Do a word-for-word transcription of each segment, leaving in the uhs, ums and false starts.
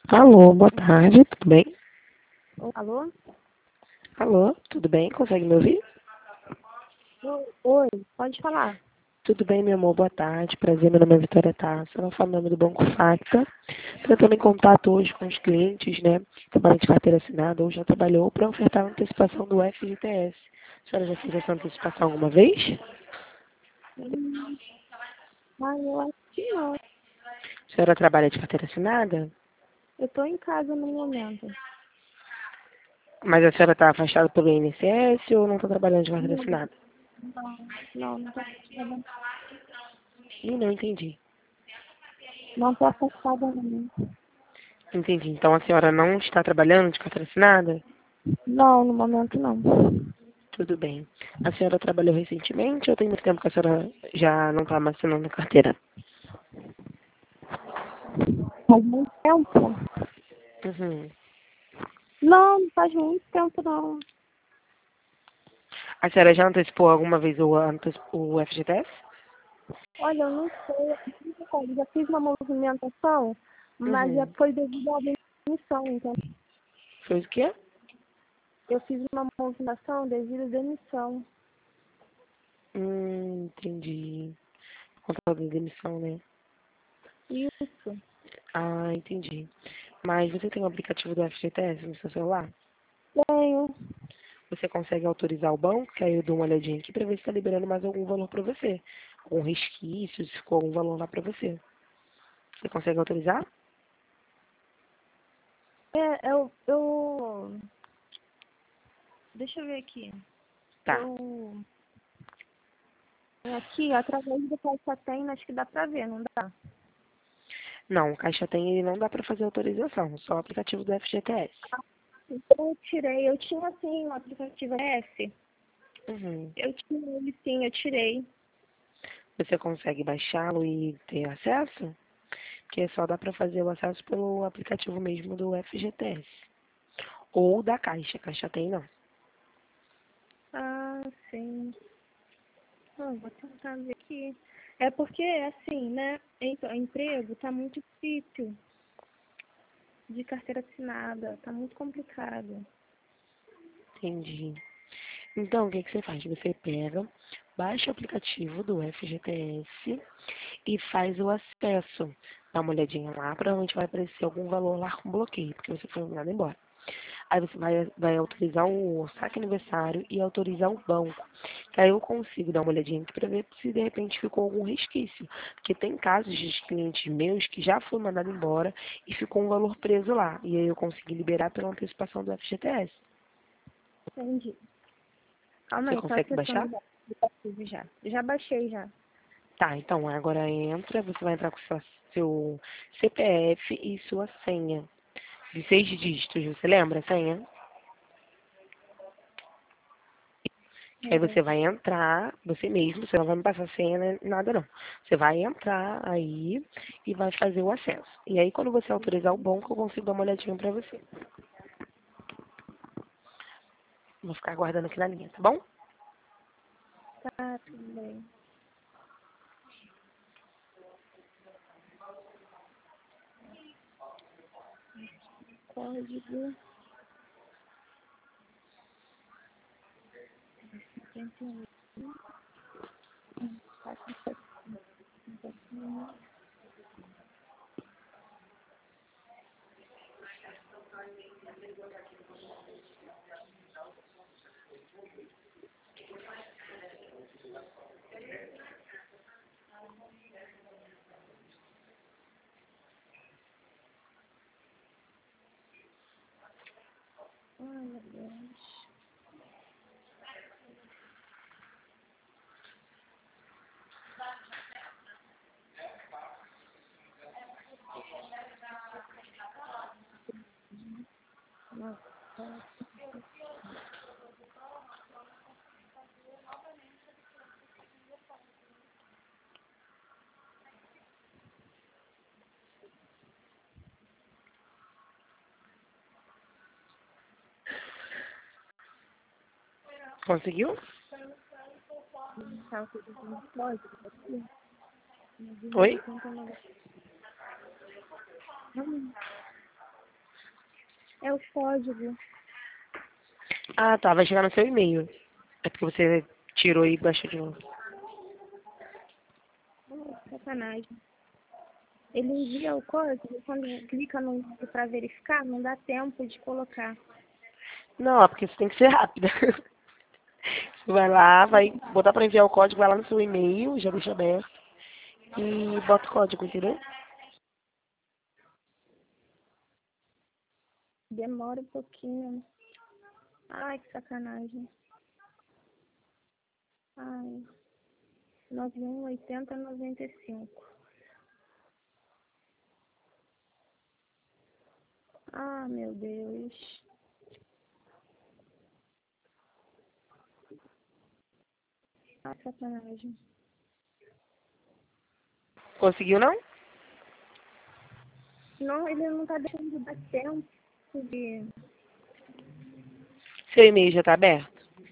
Alô, boa tarde, tudo bem? Alô? Alô, tudo bem? Consegue me ouvir? Oi, oi, pode falar. Tudo bem, meu amor, boa tarde. Prazer, meu nome é Vitória Tassa. Eu falo em nome do Banco Facta. Tentando em contato hoje com os clientes, né? Trabalho de carteira assinada ou já trabalhou para ofertar a antecipação do F G T S. A senhora já fez essa antecipação alguma vez? Hum, Ah, eu acho que não. A senhora trabalha de carteira assinada? Eu tô em casa no momento. Mas a senhora está afastada pelo I N S S ou não está trabalhando de carteira Não, assinada? não, não, não tô afastada. Ih, não entendi. Não tô afastada, não. Entendi. Então a senhora não está trabalhando de carteira assinada? Não, no momento não. Tudo bem. A senhora trabalhou recentemente ou tem muito tempo que a senhora já não está mais assinando a carteira? Faz muito tempo? Uhum. Não, não faz muito tempo, não. A senhora já antecipou alguma vez o, anteci- o F G T S? Olha, eu não sei. Eu já fiz uma movimentação, mas já Uhum. foi devido à demissão, então. Foi o quê? Eu fiz uma movimentação devido à demissão. Hum, entendi. Conta da demissão, né? Isso. Ah, entendi. Mas você tem o aplicativo do F G T S no seu celular? Tenho. Você consegue autorizar o banco, que aí eu dou uma olhadinha aqui para ver se está liberando mais algum valor para você. Algum resquício, se ficou algum valor lá para você. Você consegue autorizar? É, eu, eu Deixa eu ver aqui. Tá. Eu. Aqui, através do Caixa Tem, acho que dá pra ver, não dá? Não, o Caixa Tem ele não dá para fazer autorização, só o aplicativo do F G T S. Então eu tirei. Eu tinha sim o aplicativo S. Uhum. Eu tinha ele sim, eu tirei. Você consegue baixá-lo e ter acesso? Porque só dá para fazer o acesso pelo aplicativo mesmo do F G T S. Ou da Caixa, Caixa Tem não. Ah, sim. Ah, vou tentar ver aqui. É porque, assim, né? Então, emprego tá muito difícil de carteira assinada. Tá muito complicado. Entendi. Então, o que, que você faz? Você pega, baixa o aplicativo do F G T S e faz o acesso. Dá uma olhadinha lá, provavelmente vai aparecer algum valor lá com bloqueio, porque você foi mandado embora. Aí você vai, vai autorizar o saque aniversário e autorizar o banco. Que aí eu consigo dar uma olhadinha aqui para ver se de repente ficou algum resquício. Porque tem casos de clientes meus que já foi mandado embora e ficou um valor preso lá. E aí eu consegui liberar pela antecipação do F G T S. Entendi. Calma Você aí, tô consegue baixar? acessando já. Aplicativo já. Já baixei já. Tá, então agora entra, você vai entrar com seu, seu C P F e sua senha. De seis dígitos, você lembra a senha? Aí você vai entrar, você mesmo, você não vai me passar senha, né, nada não. Você vai entrar aí e vai fazer o acesso. E aí quando você autorizar o banco, eu consigo dar uma olhadinha pra você. Vou ficar aguardando aqui na linha, tá bom? Tá, tudo bem. Código. cinquenta e um, quatro, cinquenta e um. Ai, meu Deus. Nossa. Conseguiu? Tá, tudo bem. Código aqui. Oi? novecentos e oitenta e nove. Hum. É o código. Ah, tá. Vai chegar no seu e-mail. É porque você tirou e baixou de novo. Oh, sacanagem. Ele envia o código, quando clica no para verificar, não dá tempo de colocar. Não, é porque você tem que ser rápida. Você vai lá, vai botar pra enviar o código, vai lá no seu e-mail, já deixa aberto. E bota o código, entendeu? Demora um pouquinho. Ai, que sacanagem. Ai, nove um oitenta noventa e cinco. Ah, meu Deus. Ah, sacanagem. Conseguiu, não? Não, ele não tá deixando dar tempo de... Seu e-mail já tá aberto?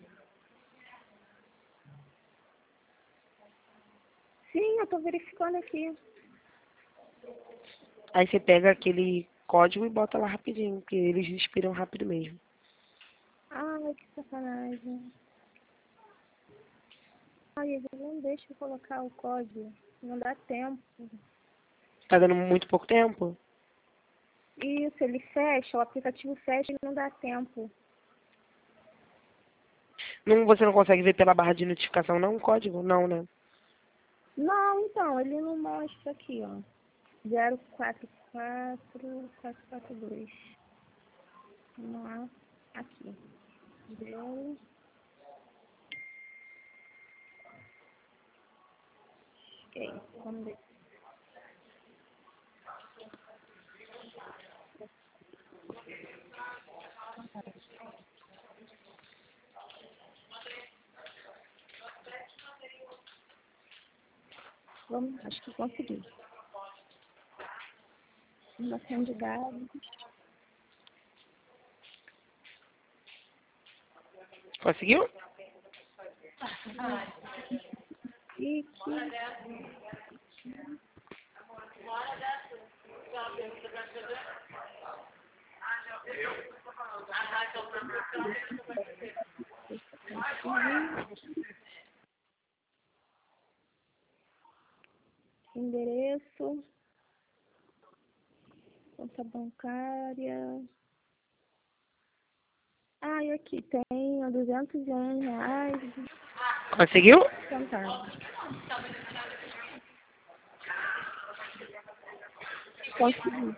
Sim, eu tô verificando aqui. Aí você pega aquele código e bota lá rapidinho, porque eles expiram rápido mesmo. Ai, que sacanagem. Ai, ele não deixa eu colocar o código. Não dá tempo. Tá dando muito pouco tempo? Isso, ele fecha, o aplicativo fecha e não dá tempo. Não, você não consegue ver pela barra de notificação, não, o código? Não, né? Não, então, ele não mostra aqui, ó. zero quatro quatro quatro quatro dois. Vamos lá. Aqui. Zero. Ok, vamos ver. Vamos, acho que consegui. Informação de dados. Conseguiu? E endereço, conta bancária. Ah, e aqui tem duzentos e um reais. Conseguiu? Centavos. Consegui.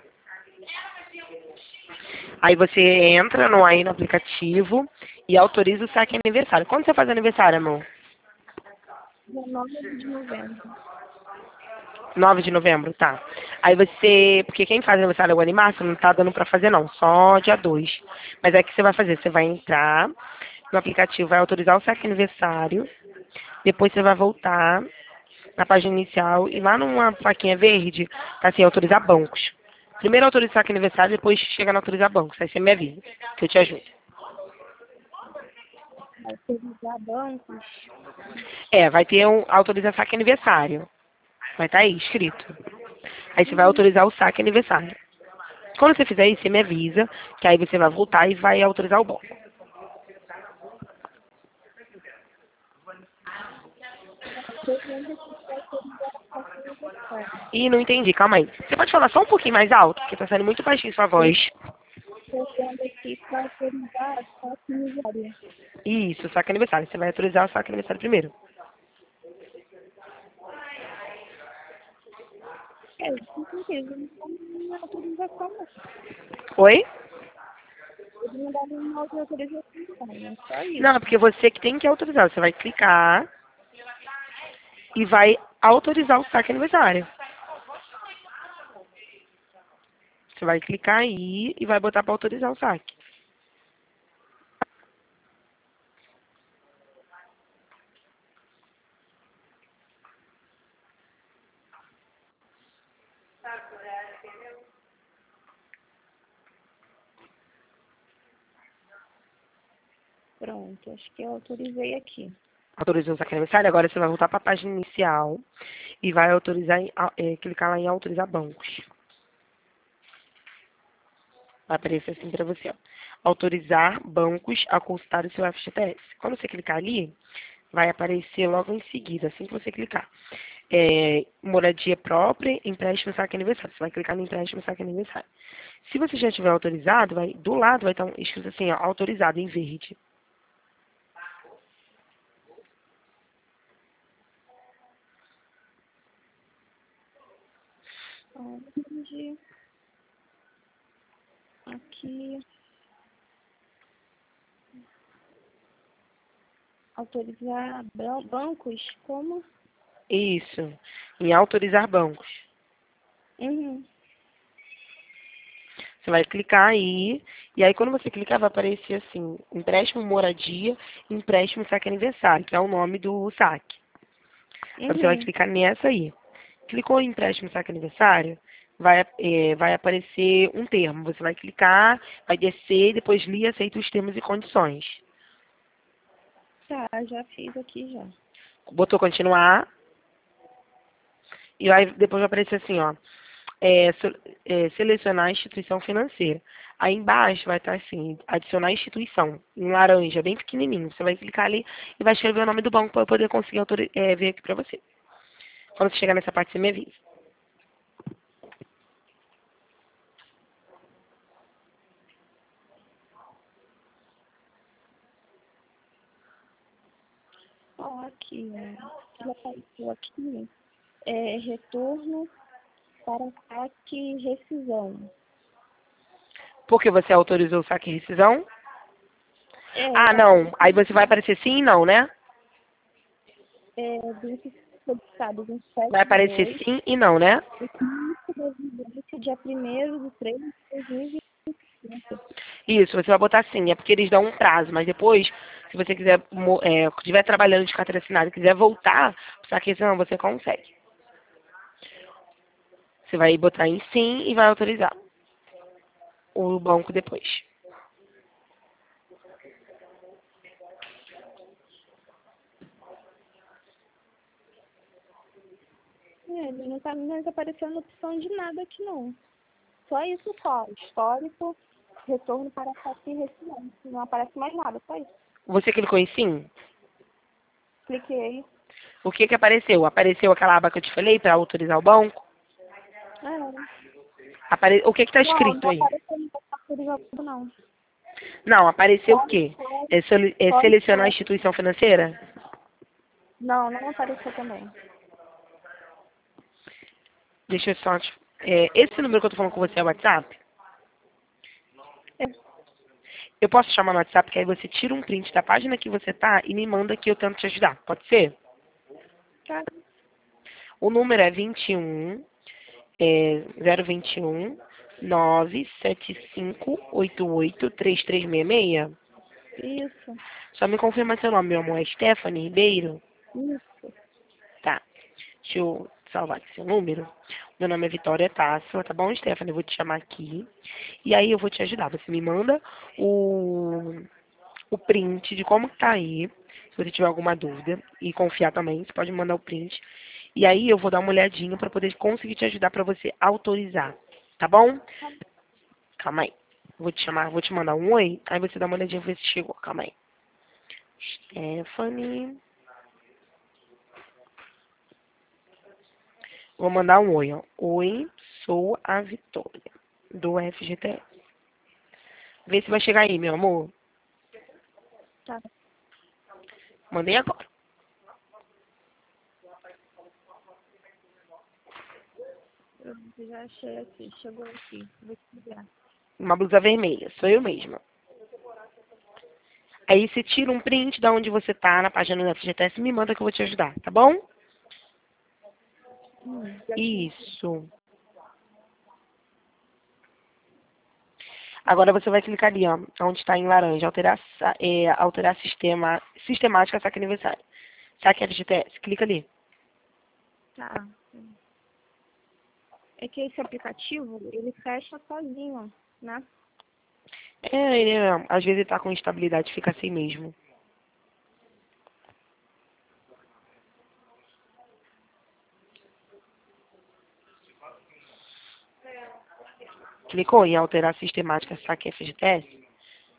Aí você entra no aí no aplicativo e autoriza o saque aniversário. Quando você faz aniversário, amor? dezenove de novembro. nove de novembro, tá. Aí você, porque quem faz aniversário é o Animaster, não tá dando pra fazer não, só dia dois. Mas é que você vai fazer, você vai entrar no aplicativo, vai autorizar o saque aniversário, depois você vai voltar na página inicial e lá numa plaquinha verde, tá assim, autorizar bancos. Primeiro autoriza o saque aniversário, depois chega no autorizar bancos. Aí você me avisa, que eu te ajudo. Autorizar bancos. É, vai ter um autorizar saque aniversário. Vai estar aí escrito. Aí você vai Uhum. autorizar o saque aniversário. Quando você fizer isso, você me avisa, que aí você vai voltar e vai autorizar o banco. Ih, não entendi, calma aí. Você pode falar só um pouquinho mais alto, porque tá saindo muito baixinho sua voz. Estou vendo aqui para autorizar a taxa aniversária. Isso, saque aniversário. Você vai autorizar o saque aniversário primeiro. É, com certeza. Não tem autorização, não. Oi? Eles não dão nenhuma outra autorização, não. É só Não, é isso. porque você que tem que autorizar. Você vai clicar e vai autorizar o saque aniversário. Você vai clicar aí e vai botar para autorizar o saque. Pronto, acho que eu autorizei aqui. Autorizou o saque aniversário, agora você vai voltar para a página inicial e vai autorizar, em, é, clicar lá em autorizar bancos. Vai aparecer assim para você, ó. Autorizar bancos a consultar o seu F G T S. Quando você clicar ali, vai aparecer logo em seguida, assim que você clicar. É, moradia própria, empréstimo, saque aniversário. Você vai clicar no empréstimo, saque aniversário. Se você já tiver autorizado, vai, do lado vai estar escrito assim, ó, autorizado em verde. Onde? Aqui. Autorizar ban- bancos? Como? Isso, em autorizar bancos. Uhum. Você vai clicar aí, e aí quando você clicar vai aparecer assim, empréstimo moradia, empréstimo saque aniversário, que é o nome do saque. Aí você vai Uhum. clicar nessa aí. Clicou em empréstimo saque aniversário, vai, é, vai aparecer um termo. Você vai clicar, vai descer, depois li aceita os termos e condições. Tá, já fiz aqui já. Botou continuar, e aí depois vai aparecer assim, ó. É, so- é, selecionar a instituição financeira. Aí embaixo vai estar assim, adicionar instituição, em laranja, bem pequenininho. Você vai clicar ali e vai escrever o nome do banco para eu poder conseguir autori- é, ver aqui para você. Quando você chegar nessa parte, você me avisa. Ó, aqui, ó. Já apareceu aqui. É, retorno para saque e rescisão. Porque você autorizou o saque e rescisão? É, Ah, não. Aí você vai aparecer sim e não, né? é, benefícios solicitados em sete Vai de aparecer dois, sim e não, né? início da vigência dia primeiro de três de dois mil e vinte e cinco. Isso, você vai botar sim. É porque eles dão um prazo, mas depois, se você quiser, mo- é, estiver trabalhando de carteira assinada e quiser voltar pro saque e rescisão, você consegue. Você vai botar em sim e vai autorizar o banco depois. É, ele não tá, não tá aparecendo opção de nada aqui, não. Só isso só. Histórico, retorno para saque e rescisão. Não aparece mais nada, só isso. Você clicou em sim? Cliquei. O que que apareceu? Apareceu aquela aba que eu te falei para autorizar o banco? É. Apare... O que que tá Não, escrito não aí? apareceu no autorizado, não. Não, apareceu o Só, quê? só, É, sele- é só selecionar a histórico. instituição financeira? Não, não apareceu também. Deixa eu só... te- É, esse número que eu tô falando com você é o WhatsApp? É, Eu posso chamar no WhatsApp, que aí você tira um print da página que você tá e me manda que eu tento te ajudar. Pode ser? tá. O número é vinte e um, é, zero vinte e um, nove sete cinco oito oito três três seis seis. Isso, Só me confirma seu nome, meu amor. É Stephanie Ribeiro? isso. Tá. Deixa eu salvar aqui seu número. Meu nome é Vitória Tasso, tá bom, Stephanie? Eu vou te chamar aqui. E aí eu vou te ajudar. Você me manda o, o print de como que tá aí. Se você tiver alguma dúvida e confiar também, você pode me mandar o print. E aí eu vou dar uma olhadinha para poder conseguir te ajudar para você autorizar. Tá bom? Calma aí. Vou te chamar, vou te mandar um oi. Aí você dá uma olhadinha pra ver se chegou. Calma aí. Stephanie. Vou mandar um oi, ó. Oi, sou a Vitória, do F G T S. Vê se vai chegar aí, meu amor. Tá. Mandei agora. Eu já achei aqui, chegou aqui. Vou te ligar. Uma blusa vermelha, sou eu mesma. Aí você tira um print da onde você tá na página do F G T S e me manda que eu vou te ajudar, tá bom? Hum, já achei aqui. Isso. Agora você vai clicar ali, ó, onde está em laranja, alterar, sa- é, alterar sistema, sistemática saque aniversário. Saque F G T S, clica ali. Tá. É que esse aplicativo, ele fecha sozinho, né? É, ele, é, às vezes ele tá com instabilidade, fica assim mesmo. Clicou em alterar a sistemática saque F G T S?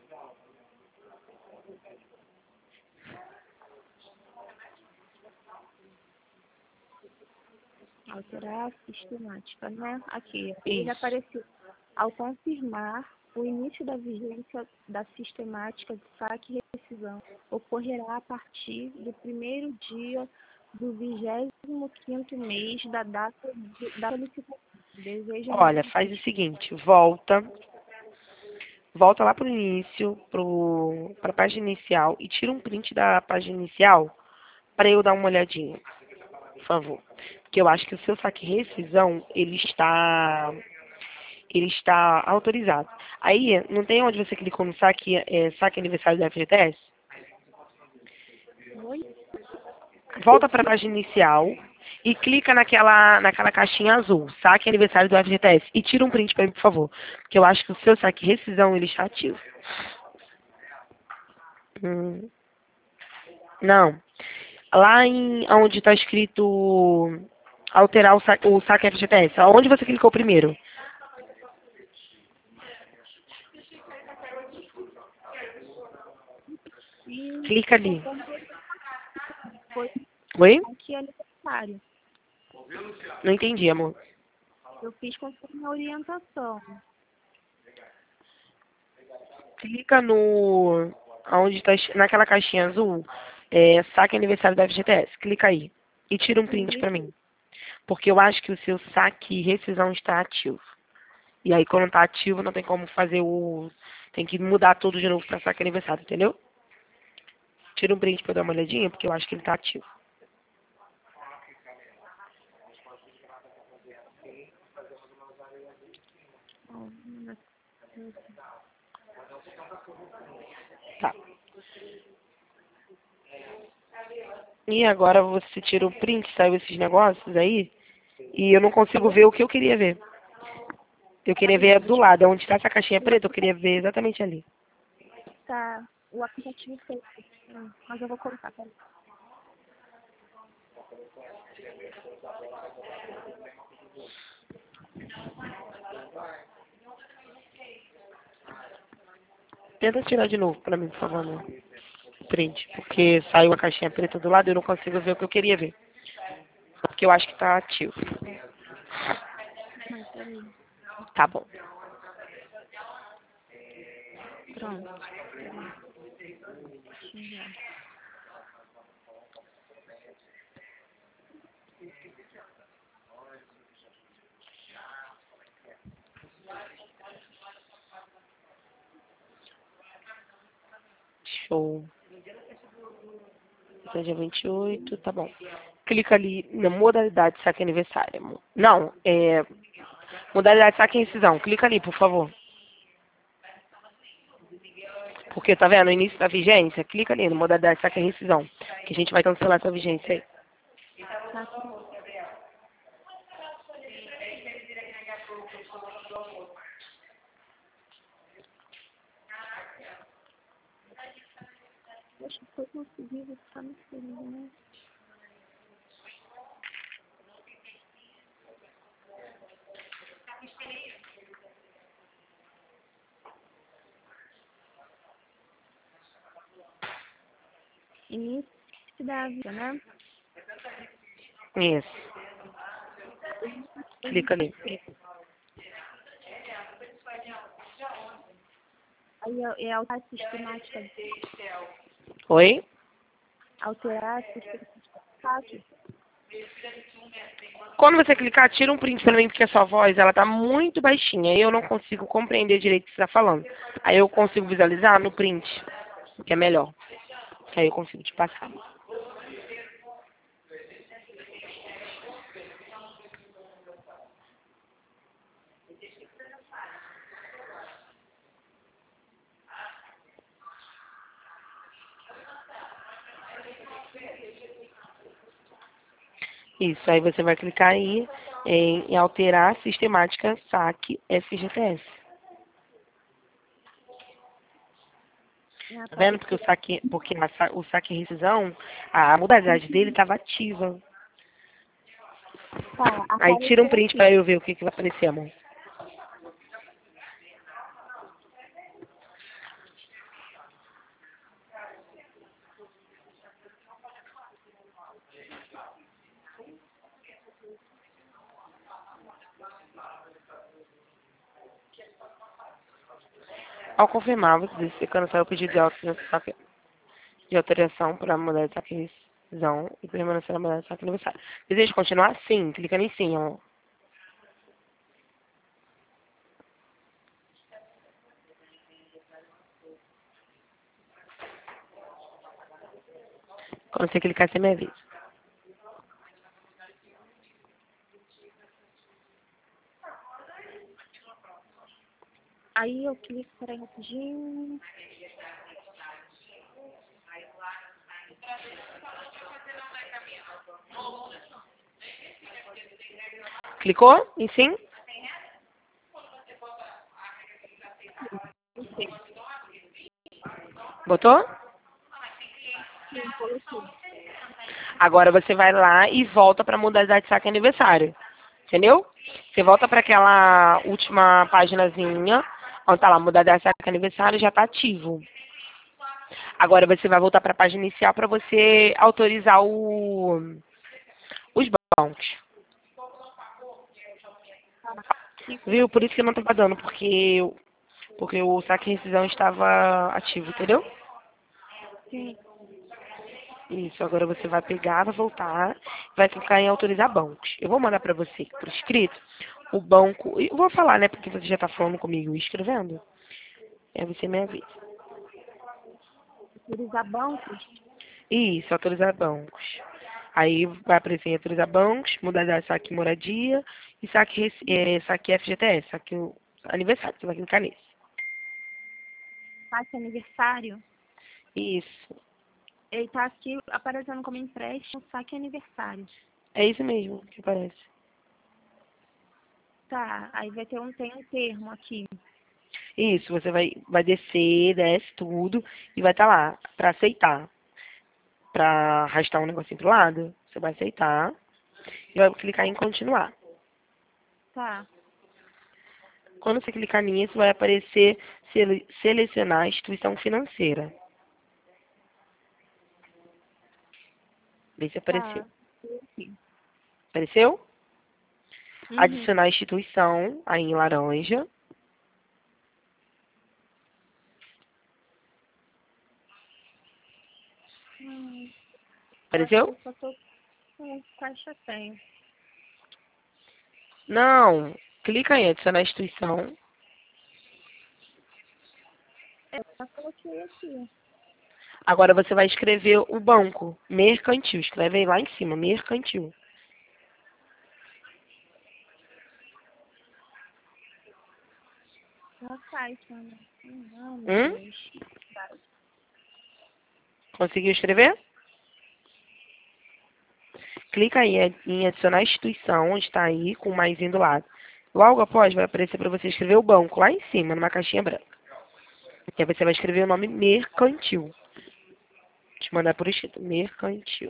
Alterar a sistemática, né? Aqui, ele Isso. apareceu. Ao confirmar o início da vigência da sistemática de saque e rescisão, ocorrerá a partir do primeiro dia do vigésimo quinto mês da data de, da solicitação. Deseja Olha, faz o seguinte, volta, volta lá pro início, pro, pra página inicial e tira um print da página inicial para eu dar uma olhadinha, por favor. Porque eu acho que o seu saque rescisão, ele está, ele está autorizado. Aí, não tem onde você clicou no saque, é, saque aniversário do F G T S? Oi? Volta para a página inicial e clica naquela, naquela caixinha azul, saque aniversário do F G T S. E tira um print para mim, por favor. Porque eu acho que o seu saque rescisão, ele está ativo. Hum, não. Lá em onde está escrito alterar o saque, o saque F G T S. Onde você clicou primeiro? E Clica ali. foi Oi? aqui aniversário. Não entendi, amor. Eu fiz conforme a orientação. Clica no... Onde tá, naquela caixinha azul, é, saque aniversário do F G T S. Clica aí. E tira um print para mim. Porque eu acho que o seu saque rescisão está ativo. E aí, quando está ativo, não tem como fazer o... Tem que mudar tudo de novo para saque aniversário, entendeu? Tira um print para eu dar uma olhadinha, porque eu acho que ele está ativo. Tá. E agora você tira o print, saiu esses negócios aí, e eu não consigo ver o que eu queria ver. Eu queria ver do lado, onde está essa caixinha preta, eu queria ver exatamente ali. Tá, o aplicativo fez. Hum, Mas eu vou colocar, peraí. Tenta tirar de novo para mim, por favor, amor. Print, porque saiu a caixinha preta do lado e eu não consigo ver o que eu queria ver. Porque eu acho que está ativo. Mas peraí. Tá bom. Pronto. Peraí. Deixa eu ver. Show. Até dia vinte e oito, tá bom. Clica ali na modalidade saque aniversário, amor. Não, é... Modalidade saque e rescisão. Clica ali, por favor. Porque, tá vendo, no início da vigência, clica ali no modalidade saque e rescisão. Que a gente vai cancelar essa vigência aí. Tá, peraí. Poxa, foi conseguido ficar no segundo, né? Início da vida, né? Isso. Clica ali. Aí é, é alterar a sistemática, Oi? alterar a sistemática de saque. Quando você clicar, tira um print pra mim, porque a sua voz, ela tá muito baixinha. E eu não consigo compreender direito o que você tá falando. Aí eu consigo visualizar no print, que é melhor. Que aí eu consigo te passar. Isso, aí você vai clicar aí em, em alterar a sistemática saque F G T S. Né? Tá vendo? Porque o saque, porque a sa- o saque rescisão, a modalidade dele estava ativa. Tá, Aí tira um apareceu print aqui. pra eu ver o que, que vai aparecer, amor. Ao confirmar, você cancela o pedido de autorização de autorização para mudar de saque de rescisão e permanecer na modalidade de saque aniversário. Deseja continuar? Sim. Clica em sim, ó. Quando você clicar, você me avisa. Aí eu clico, peraí rapidinho. Clicou em sim? Botou? Sim, coloquei. Agora você vai lá e volta para a modalidade de saque aniversário. Entendeu? Você volta para aquela última paginazinha, onde tá lá, modalidade de saque aniversário, já está ativo. Agora você vai voltar para a página inicial para você autorizar o, os bancos. Viu? Por isso que não estava dando, porque, porque o saque de rescisão estava ativo, entendeu? Sim. Isso, agora você vai pegar, vai voltar, vai clicar em autorizar bancos. Eu vou mandar para você por escrito o banco, eu vou falar, né, porque você já está falando comigo e escrevendo. Aí você me avisa. Autorizar bancos? Isso, autorizar bancos. Aí vai aparecer em autorizar bancos, modalidade de saque moradia e saque, rec- é, saque F G T S, saque o aniversário, você vai clicar nesse. Saque aniversário? Isso, Ele tá aqui aparecendo como empréstimo, saque aniversário. é isso mesmo que aparece. Tá, aí vai ter um, tem um termo aqui. Isso, você vai, vai descer, desce tudo e vai estar lá para aceitar. Para arrastar um negocinho pro lado, você vai aceitar e vai clicar em continuar. Tá. Quando você clicar nisso, vai aparecer sele selecionar a instituição financeira. Vê se apareceu. Tá. Aqui. Apareceu? Uhum. Adicionar a instituição, aí em laranja. Hum, acho que Apareceu? eu só tô com caixa tem. Não. Clica em adicionar a instituição. É, eu já coloquei aqui. Agora você vai escrever o banco. Mercantil. Escreve aí lá em cima. Mercantil. Na caixa, né? Não, meu Hum? Deus. Tá. Conseguiu escrever? Clica aí em adicionar a instituição, onde está aí, com o mais do lado. Logo após, vai aparecer para você escrever o banco, lá em cima, numa caixinha branca. E aí você vai escrever o nome mercantil. Vou te mandar por escrito, mercantil.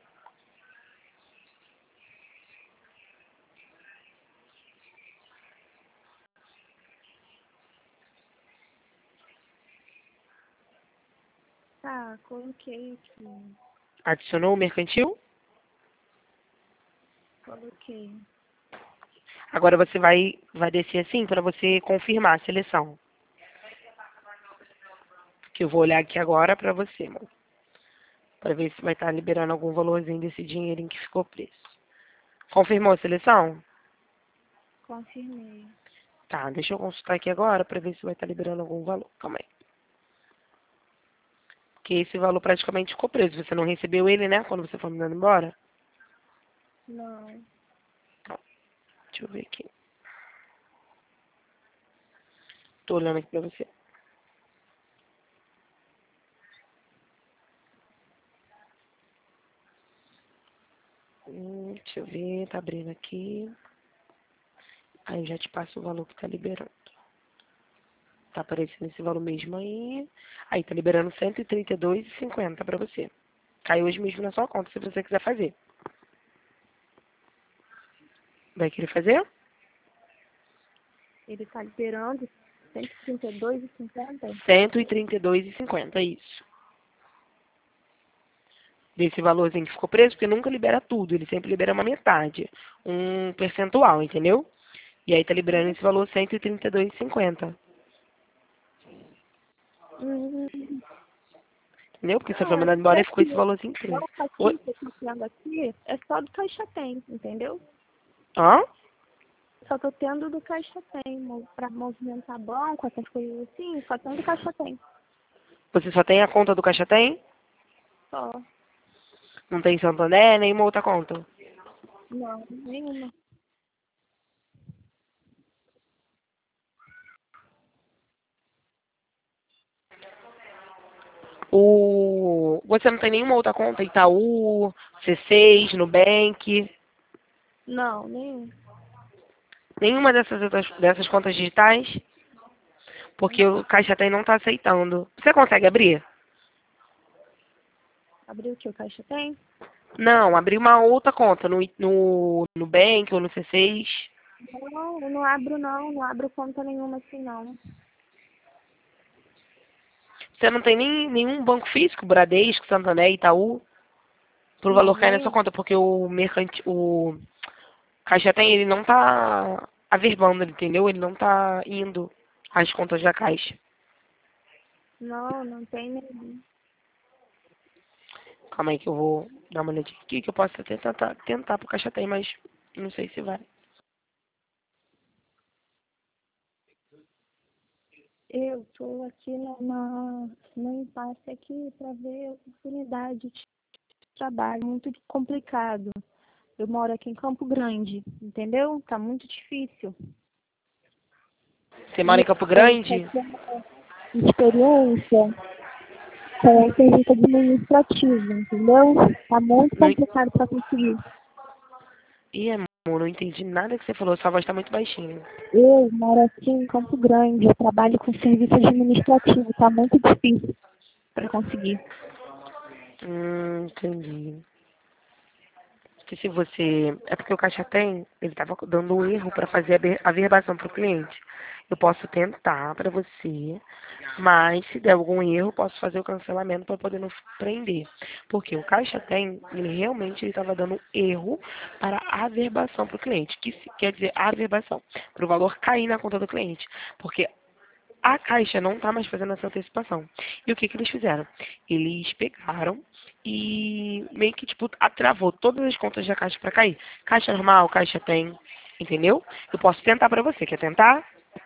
Tá, coloquei aqui. Adicionou o mercantil? Coloquei. Agora você vai, vai descer assim para você confirmar a seleção. Que eu vou olhar aqui agora para você, mano. Para ver se vai estar liberando algum valorzinho desse dinheirinho que ficou preso. Confirmou a seleção? Confirmei. Tá, deixa eu consultar aqui agora para ver se vai estar liberando algum valor. Calma aí. Porque esse valor praticamente ficou preso. Você não recebeu ele, né? Quando você foi mandando embora? Não. Tá, deixa eu ver aqui. Tô olhando aqui pra você. Hum, deixa eu ver, tá abrindo aqui. Aí eu já te passo o valor que tá liberando. Tá aparecendo esse valor mesmo aí. Aí tá liberando cento e trinta e dois reais e cinquenta pra você. Caiu hoje mesmo na sua conta, se você quiser fazer. Vai querer fazer? Ele tá liberando cento e trinta e dois reais e cinquenta? cento e trinta e dois reais e cinquenta, isso. Desse valorzinho que ficou preso, porque nunca libera tudo. Ele sempre libera uma metade. Um percentual, entendeu? E aí tá liberando esse valor cento e trinta e dois reais e cinquenta. Hum, Entendeu? Porque você não, foi é mandado embora e porque ficou esse aqui, valorzinho não, preso. Oi? aqui, que eu tô tendo aqui, é só do Caixa Tem, entendeu? Hã? Só tô tendo do Caixa Tem, mo- pra movimentar banco, essas coisas assim, só tendo do Caixa Tem. Você só tem a conta do Caixa Tem? Só. Não tem Santander, nenhuma outra conta? Não, nenhuma. O... Você não tem nenhuma outra conta? Itaú, C seis, Nubank? Não, nenhuma. Nenhuma dessas, outras, dessas contas digitais? Porque o Caixa Tem não está aceitando. Você consegue abrir? Abriu o que o Caixa Tem? Não, abrir uma outra conta no, no Nubank ou no C seis. Não, eu não abro não, não abro conta nenhuma assim não. Você não tem nem, nenhum banco físico, Bradesco, Santander, Itaú, pro Não, valor cair na sua nenhum. conta, porque o mercante, o Caixa Tem, ele não tá averbando, entendeu? Ele não tá indo às contas da Caixa. Não, não tem nenhum. Calma aí que eu vou dar uma olhadinha aqui, que eu posso até tentar, tentar pro Caixa Tem, mas não sei se vai. Eu tô aqui numa, num impasse aqui para ver oportunidade de trabalho, muito complicado. Eu moro aqui em Campo Grande, entendeu? Tá muito difícil. Você mora E em Campo eu Grande? só tenho experiência com serviço administrativo, entendeu? Tá muito Não, complicado para conseguir. ih, amor, não entendi nada que você falou, sua voz tá muito baixinha. Eu moro aqui em Campo Grande, eu trabalho com serviço administrativo, tá muito difícil para conseguir. Hum, entendi. Que se você. É porque o Caixa Tem, ele estava dando um erro para fazer a ver- a verbação para o cliente. Eu posso tentar para você, mas se der algum erro, eu posso fazer o cancelamento para poder não prender. Porque o Caixa Tem, ele realmente estava dando um erro para a verbação para o cliente. Que se- quer dizer, a verbação, para o valor cair na conta do cliente. Porque a Caixa não está mais fazendo essa antecipação. E o que, que eles fizeram? Eles pegaram e meio que, tipo, travou todas as contas da Caixa para cair. Caixa normal, Caixa Tem, entendeu? Eu posso tentar para você. Quer tentar?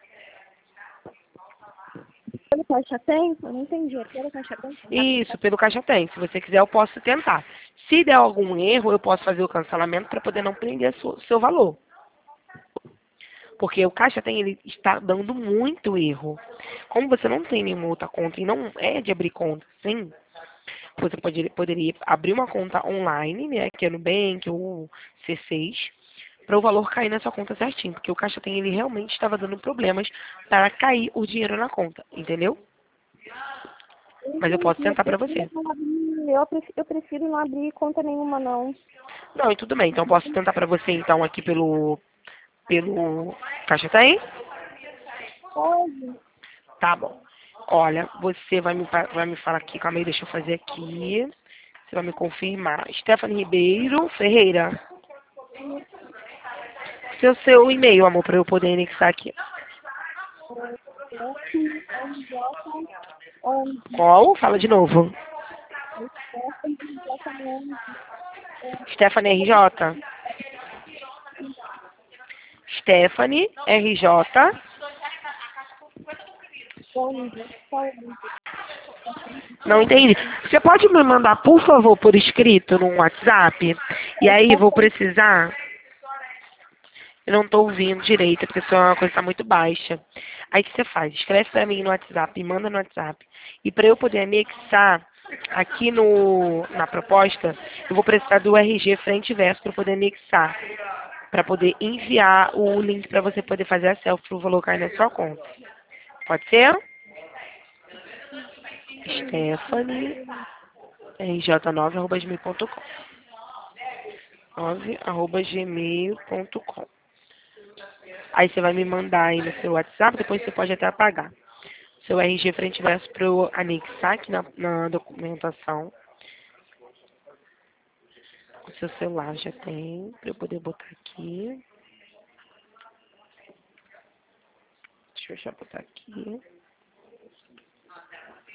Pelo Caixa Tem? Eu não entendi. É pelo Caixa Tem? Isso, pelo Caixa Tem. Se você quiser, eu posso tentar. Se der algum erro, eu posso fazer o cancelamento para poder não prender o seu valor. Porque o Caixa Tem, ele está dando muito erro. Como você não tem nenhuma outra conta e não é de abrir conta, sim, você pode, poderia abrir uma conta online, né, que é no Nubank ou C seis, para o valor cair na sua conta certinho, porque o Caixa Tem, ele realmente estava dando problemas para cair o dinheiro na conta, entendeu? Eu Mas eu posso entendi. Eu tentar para prefiro você. não abrir, eu prefiro, eu prefiro não abrir conta nenhuma, não. Não, e tudo bem, então eu posso tentar para você então aqui pelo pelo Caixa Tem? Pode. Tá bom. Olha, você vai me, fa- vai me falar aqui, calma aí, deixa eu fazer aqui. Você vai me confirmar. Stephanie Ribeiro Ferreira. Seu seu e-mail, amor, para eu poder anexar aqui. Qual? Fala de novo. Stephanie R J. Stephanie R J. Não entendi. Você pode me mandar, por favor, por escrito no WhatsApp? E aí vou precisar. Eu não estou ouvindo direito, porque isso é uma coisa que tá muito baixa. Aí o que você faz? Escreve para mim no WhatsApp, manda no WhatsApp. E para eu poder anexar aqui no, na proposta, eu vou precisar do R G frente e verso para poder anexar. Para poder enviar o link para você poder fazer a selfie para o valor cair na sua conta. Pode ser? Stephanie r j nove arroba gmail ponto com nove arroba gmail ponto com. Aí você vai me mandar aí no seu WhatsApp, depois você pode até apagar. Seu R G frente e verso para eu anexar aqui na, na documentação. O seu celular já tem, para eu poder botar aqui. Deixa eu já botar aqui.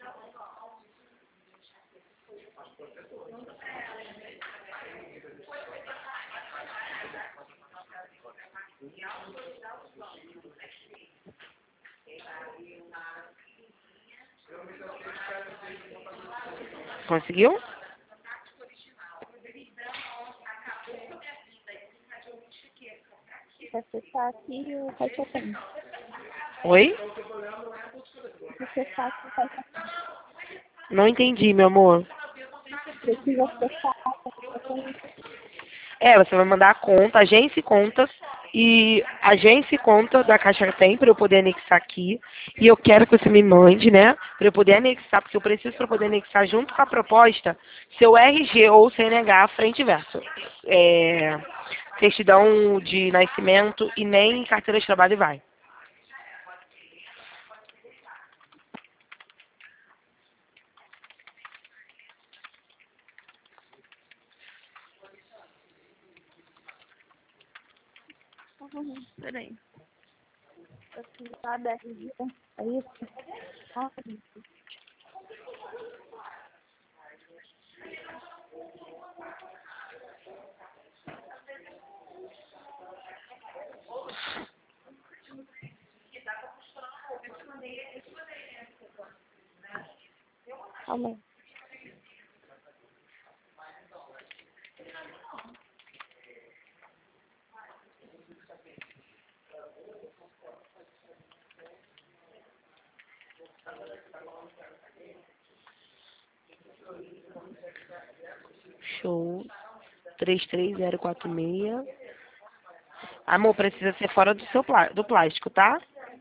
Conseguiu? Acessar aqui o caixa tem. Oi? Acessar aqui o caixa tem. Não entendi, meu amor. Precisa acessar o caixa tem. É, você vai mandar a conta, agência e contas, e agência e conta da Caixa Tem para eu poder anexar aqui. E eu quero que você me mande, né, para eu poder anexar, porque eu preciso para poder anexar junto com a proposta seu R G ou C N H frente e verso. É, certidão de nascimento e nem carteira de trabalho vai. Uhum, peraí. Precisar da R G. É isso? Ah, calma aí. Show. três três zero quatro seis. Amor, precisa ser fora do seu plá- do plástico, tá?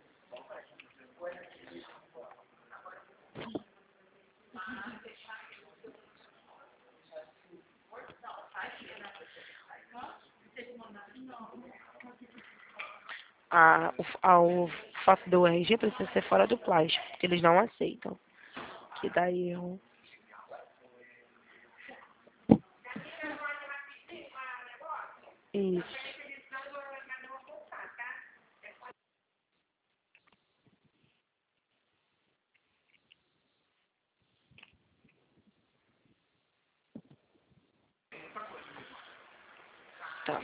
A, o, a, o foto do R G precisa ser fora do plástico, porque eles não aceitam. Que dá erro. Isso. Tá.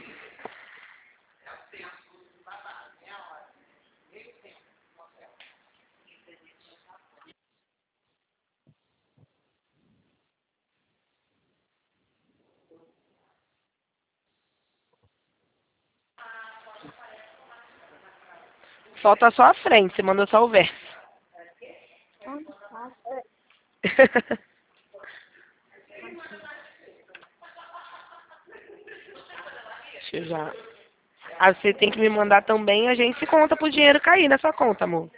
Falta só a frente, você mandou só o verso. Ah, tá. É. Deixa eu já. Ah, você tem que me mandar também a gente se conta pro dinheiro cair na sua conta, amor.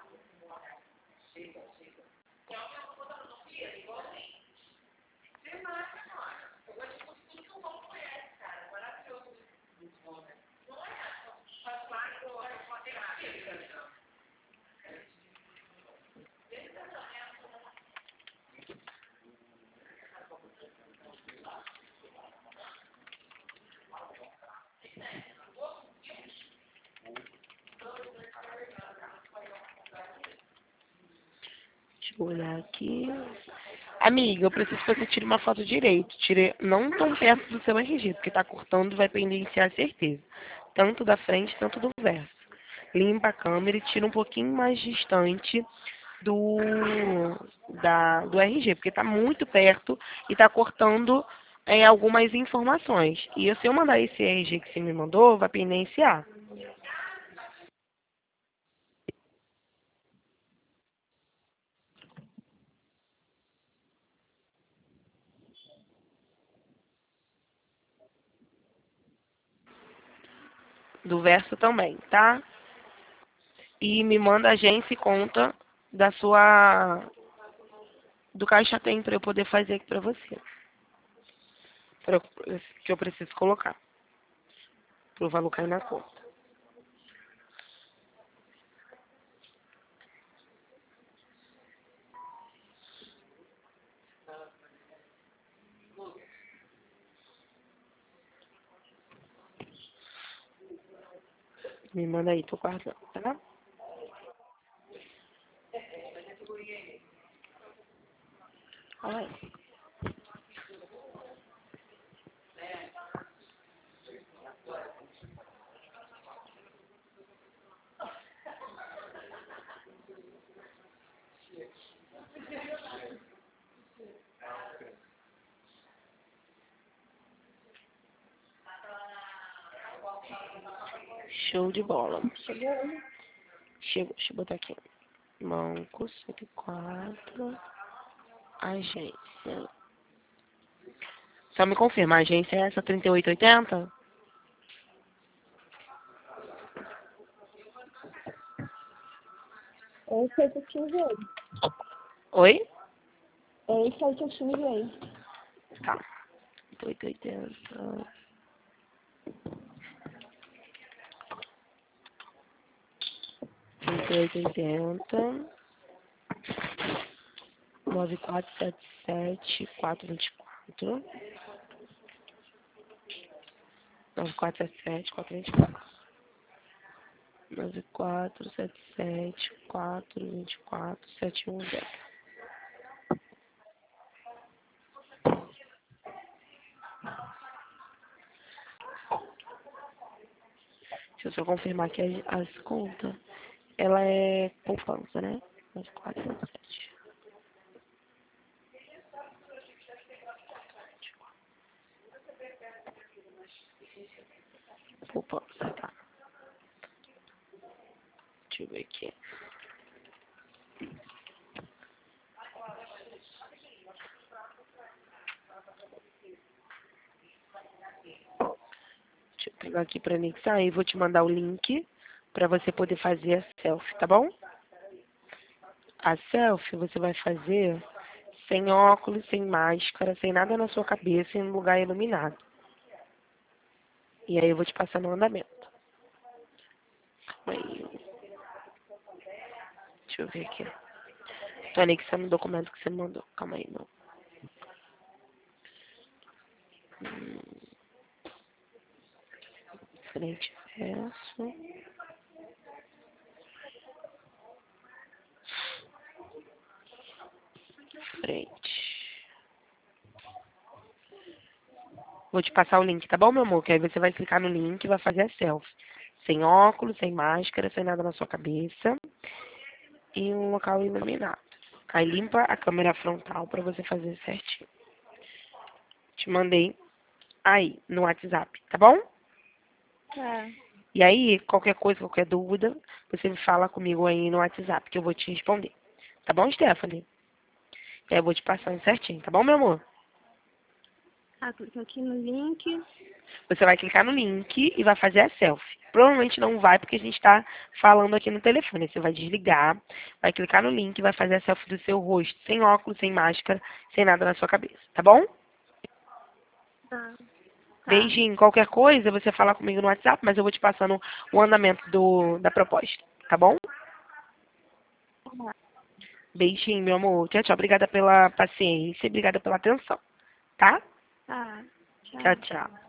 Deixa eu olhar aqui. Amiga, eu preciso que você tire uma foto direito. Tire não tão perto do seu R G, porque tá cortando e vai pendenciar a certeza. Tanto da frente, tanto do verso. Limpa a câmera e tira um pouquinho mais distante do, da, do R G, porque tá muito perto e tá cortando em algumas informações. E se eu mandar esse R G que você me mandou, vai pendenciar. Do verso também, tá? E me manda a agência e conta da sua do Caixa Tem para eu poder fazer aqui para você. Pra eu- que eu preciso colocar. Para o valor cair na conta. Me manda aí, tô guardando, tá? Show de bola. Chegou? Chegou, deixa eu botar aqui. Banco cento e quatro. Agência. Só me confirma, a agência é essa trinta e oito oitenta? Esse é o que eu te enviei. Oi? Esse é o que eu te enviei. Tá. trinta e oito oitenta. trinta e oito oitenta. nove quatro sete sete quatro dois quatro. nove quatro sete sete quatro dois quatro. nove quatro sete sete quatro dois quatro sete um zero. Deixa eu só confirmar aqui as, as contas. Ela é poupança, né? nove quatro sete sete. Poupança, tá. Deixa eu ver aqui. Deixa eu pegar aqui pra anexar e vou te mandar o link pra você poder fazer a selfie, tá bom? A selfie você vai fazer sem óculos, sem máscara, sem nada na sua cabeça, em um lugar iluminado. E aí eu vou te passar no andamento. Calma aí. Deixa eu ver aqui. Tô anexando o documento que você mandou. Calma aí, não. Hum. Frente e verso. Frente. Vou te passar o link, tá bom, meu amor? Que aí você vai clicar no link e vai fazer a selfie. Sem óculos, sem máscara, sem nada na sua cabeça. E um local iluminado. Aí limpa a câmera frontal pra você fazer certinho. Te mandei aí no WhatsApp, tá bom? Tá. E aí, qualquer coisa, qualquer dúvida, você me fala comigo aí no WhatsApp, que eu vou te responder. Tá bom, Stephanie? E aí eu vou te passando certinho, tá bom, meu amor? Ah, clica aqui no link. Você vai clicar no link e vai fazer a selfie. Provavelmente não vai porque a gente está falando aqui no telefone. Você vai desligar, vai clicar no link e vai fazer a selfie do seu rosto, sem óculos, sem máscara, sem nada na sua cabeça, tá bom? Tá. Tá. Beijinho. Qualquer coisa, você fala comigo no WhatsApp, mas eu vou te passando o andamento do, da proposta, tá bom? Tá. Beijinho, meu amor. Tchau, tchau. Obrigada pela paciência e obrigada pela atenção, tá? Tá. Tchau, Tchau. tchau.